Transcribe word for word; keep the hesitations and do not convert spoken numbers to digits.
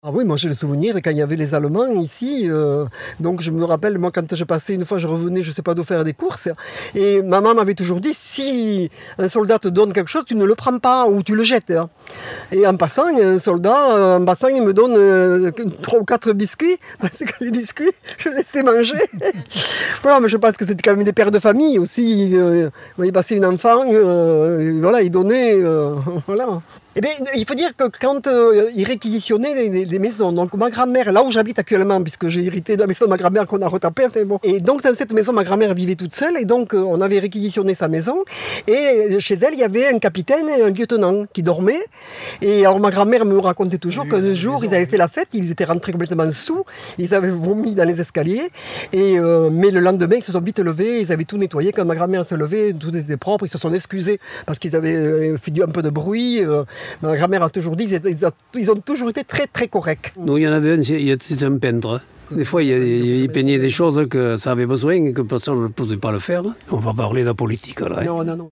Ah oui, moi j'ai le souvenir quand il y avait les Allemands ici, euh, donc je me rappelle, moi quand je passais une fois, je revenais, je sais pas d'où faire des courses, et maman m'avait toujours dit, si un soldat te donne quelque chose, tu ne le prends pas ou tu le jettes. Hein. Et en passant, un soldat, en passant, il me donne euh, trois ou quatre biscuits, parce que les biscuits, je laissais manger. Voilà, mais je pense que c'était quand même des pères de famille aussi, euh, il passait une enfant, euh, voilà, il donnait, euh, voilà. Eh bien, il faut dire que quand euh, ils réquisitionnaient les, les, les maisons, donc ma grand-mère, là où j'habite actuellement, puisque j'ai hérité de la maison de ma grand-mère qu'on a retapée, enfin bon. Et donc dans cette maison, ma grand-mère vivait toute seule, et donc euh, on avait réquisitionné sa maison, et chez elle, il y avait un capitaine et un lieutenant qui dormaient. Et alors ma grand-mère me racontait toujours qu'un jour, ils avaient fait la fête, ils étaient rentrés complètement sous, ils avaient vomi dans les escaliers, et euh, mais le lendemain, ils se sont vite levés, ils avaient tout nettoyé. Quand ma grand-mère se levait, tout était propre, ils se sont excusés parce qu'ils avaient euh, fait un peu de bruit. Euh, Ma grand-mère a toujours dit qu'ils ont toujours été très très corrects. Nous, il y en avait un, c'était un peintre. Des fois, il, il peignait des choses que ça avait besoin et que personne ne pouvait pas le faire. On va parler de la politique là. Non, non, non.